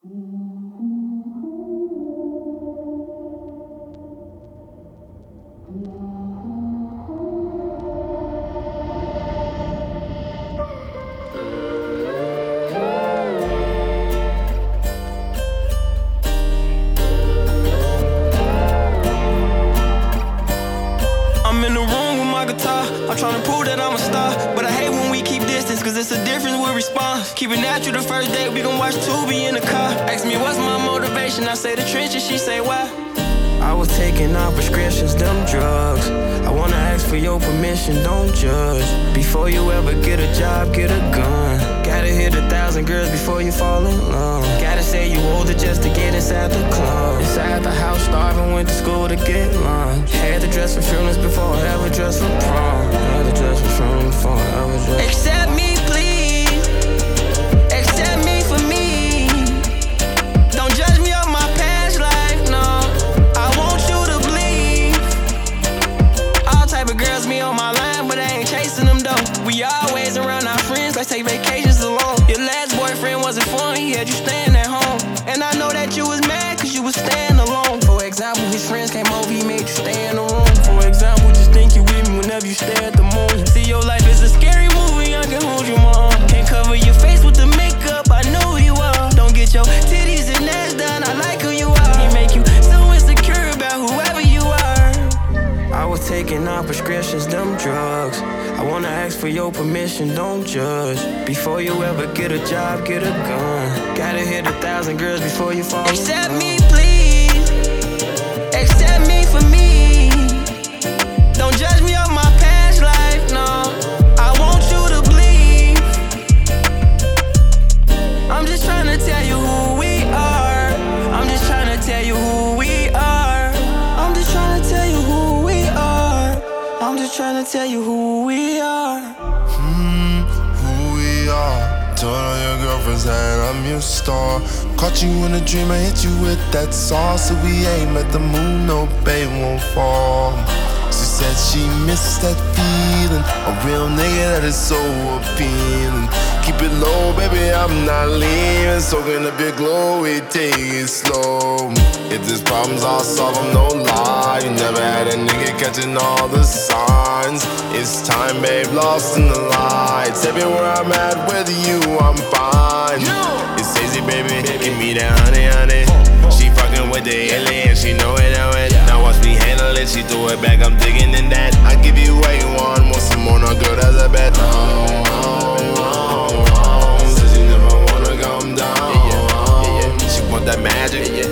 I'm in the room with my guitar, I'm tryna prove that I'm a star. But I hate when we keep distance, cause it's a difference with response. Keep it natural the first date, we gon' watch Tubi in the car. Ask me what's my motivation, I say the trenches, she say why. I was taking out prescriptions, them drugs. I wanna ask for your permission, don't judge. Before you ever get a job, get a gun. Gotta hit 1,000 girls before you fall in love. Gotta say you older just to get inside the club. Inside the house, starving, went to school to get lunch. Had to dress for funerals before I ever dressed for prom. Had to dress for funerals before I ever dressed. Accept me, please. Accept me for me. Don't judge me on my past life, no. I want you to believe. All type of girls me on my line, but I ain't chasing them though. We always around our friends, let's take vacations alone. Your last boyfriend wasn't fun, he had you staying at home. And I know that you was mad cause you was staying alone. For example, his friends came over, he made you stay in the room. For example, just think you with me whenever you stare at the moon. See, your life is a scary movie, I can hold you more. Can't cover your face with the makeup, I know who you are. Don't get your titties and ass done, I like who you are. He make you so insecure about whoever you are. I was taking out prescriptions, them drugs. I wanna ask for your permission, don't judge. Before you ever get a job, get a gun. Gotta hit 1,000 girls before you fall. Accept me, please. Accept me for me. Don't judge me on my past life, no. I want you to believe. I'm just trying to tell you who we are. I'm just trying to tell you who we are. I'm just trying to tell you who we are. I'm just trying to tell you who we are. Who we are. Told all your girlfriends that I'm your star. Caught you in a dream, I hit you with that sauce. So we aim at the moon, no babe won't fall. She said she missed that feeling. A real nigga that is so appealing. Keep it low, baby, I'm not leaving. Soaking up your glow, we take it slow. If there's problems, I'll solve them, no lie. You never had a nigga catching all the signs. It's time, babe, lost in the lights. Everywhere I'm at, with you, I'm fine. It's easy, baby, give me that honey, honey. She fucking with the alien, she know it, know it. Now watch me handle it, she threw it back, I'm digging in that. I give you what you want some more, no girl, that's a bet. Says you never wanna come down. She want that magic,